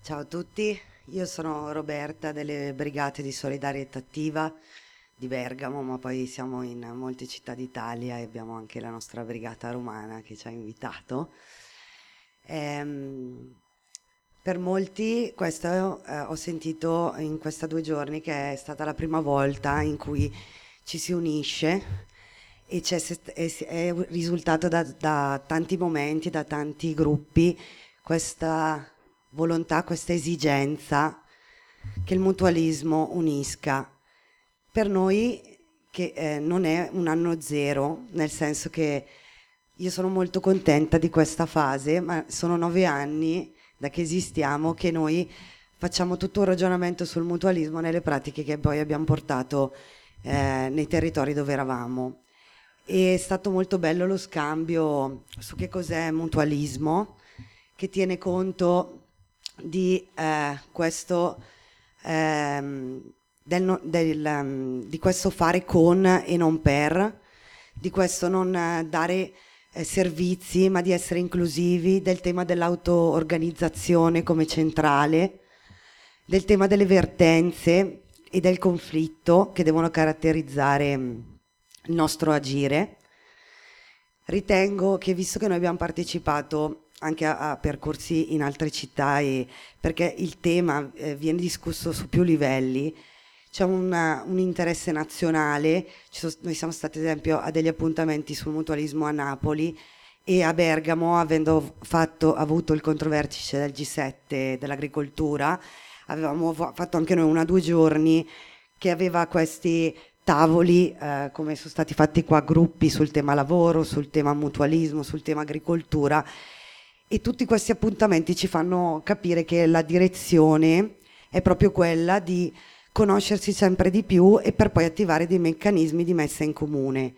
Ciao a tutti, io sono Roberta delle Brigate di Solidarietà Attiva di Bergamo, ma poi siamo in molte città d'Italia e abbiamo anche la nostra brigata romana che ci ha invitato. Ehm, per molti, questo ho sentito in questi 2 giorni che è stata la prima volta in cui ci si unisce e è risultato da tanti momenti, da tanti gruppi, questa volontà, questa esigenza che il mutualismo unisca. Per noi che non è un anno zero, nel senso che io sono molto contenta di questa fase, ma sono 9 anni da che esistiamo che noi facciamo tutto un ragionamento sul mutualismo nelle pratiche che poi abbiamo portato nei territori dove eravamo. E è stato molto bello lo scambio su che cos'è mutualismo, che tiene conto di questo di questo fare con e non per, di questo non dare servizi ma di essere inclusivi, del tema dell'auto-organizzazione come centrale, del tema delle vertenze e del conflitto che devono caratterizzare il nostro agire. Ritengo che, visto che noi abbiamo partecipato anche a percorsi in altre città, e perché il tema viene discusso su più livelli, c'è un interesse nazionale. Noi siamo stati, ad esempio, a degli appuntamenti sul mutualismo a Napoli e a Bergamo, avendo avuto il controvertice del G7 dell'agricoltura, avevamo fatto anche noi 1 o 2 giorni che aveva questi tavoli, come sono stati fatti qua, gruppi sul tema lavoro, sul tema mutualismo, sul tema agricoltura, e tutti questi appuntamenti ci fanno capire che la direzione è proprio quella di conoscersi sempre di più e per poi attivare dei meccanismi di messa in comune,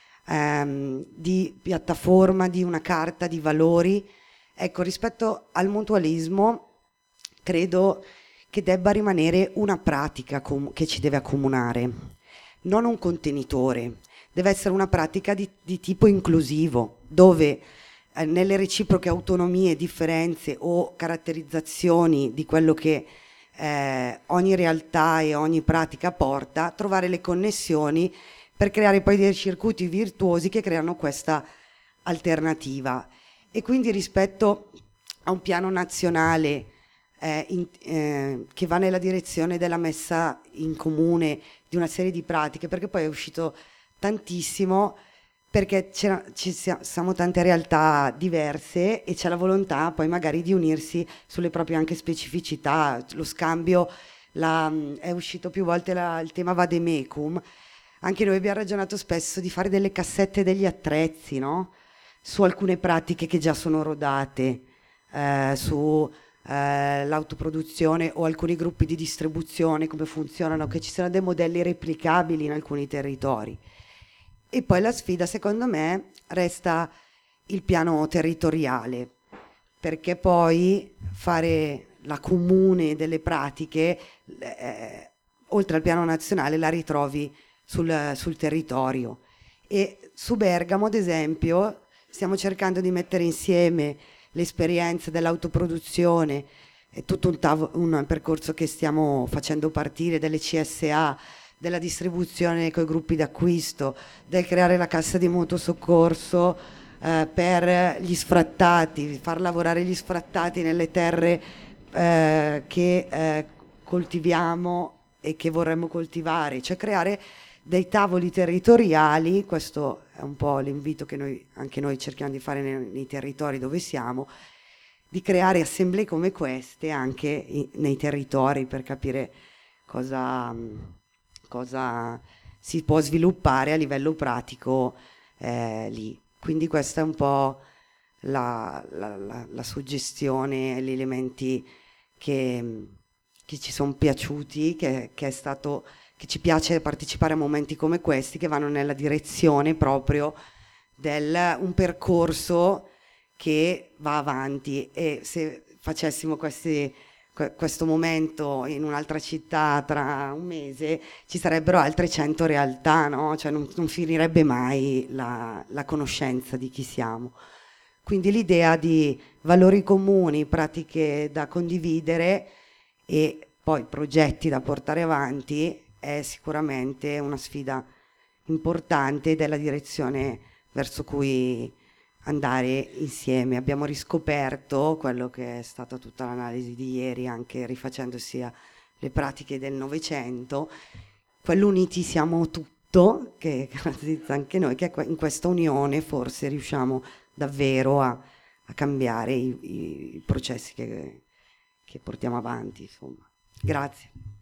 di piattaforma, di una carta di valori. Ecco, rispetto al mutualismo, credo che debba rimanere una pratica che ci deve accomunare, non un contenitore. Deve essere una pratica di tipo inclusivo, dove nelle reciproche autonomie, differenze o caratterizzazioni di quello che ogni realtà e ogni pratica porta, trovare le connessioni per creare poi dei circuiti virtuosi che creano questa alternativa. E quindi, rispetto a un piano nazionale che va nella direzione della messa in comune di una serie di pratiche, perché poi è uscito tantissimo, perché siamo tante realtà diverse e c'è la volontà poi magari di unirsi sulle proprie anche specificità, lo scambio. È uscito più volte il tema vademecum. Anche noi abbiamo ragionato spesso di fare delle cassette degli attrezzi, no? Su alcune pratiche che già sono rodate, su l'autoproduzione o alcuni gruppi di distribuzione, come funzionano, che ci siano dei modelli replicabili in alcuni territori. E poi la sfida, secondo me, resta il piano territoriale, perché poi fare la comune delle pratiche, oltre al piano nazionale, la ritrovi sul territorio. E su Bergamo, ad esempio, stiamo cercando di mettere insieme l'esperienza dell'autoproduzione, è tutto un percorso che stiamo facendo partire, delle CSA, della distribuzione con i gruppi d'acquisto, del creare la cassa di mutuo soccorso per gli sfrattati, far lavorare gli sfrattati nelle terre che coltiviamo e che vorremmo coltivare, cioè creare dei tavoli territoriali. Questo è un po' l'invito che anche noi cerchiamo di fare nei territori dove siamo, di creare assemblee come queste anche nei territori, per capire cosa, cosa si può sviluppare a livello pratico lì. Quindi questa è un po' la suggestione, gli elementi che ci sono piaciuti, che è stato, che ci piace partecipare a momenti come questi, che vanno nella direzione proprio del un percorso che va avanti. E se facessimo questo momento in un'altra città tra un mese, ci sarebbero altre 100 realtà, no? Cioè non finirebbe mai la conoscenza di chi siamo. Quindi l'idea di valori comuni, pratiche da condividere e poi progetti da portare avanti è sicuramente una sfida importante ed è la direzione verso cui andare insieme. Abbiamo riscoperto quello che è stata tutta l'analisi di ieri, anche rifacendosi alle pratiche del Novecento, quell'uniti siamo tutto, che caratterizza anche noi, che in questa unione forse riusciamo davvero a cambiare i processi che portiamo avanti, insomma. Grazie.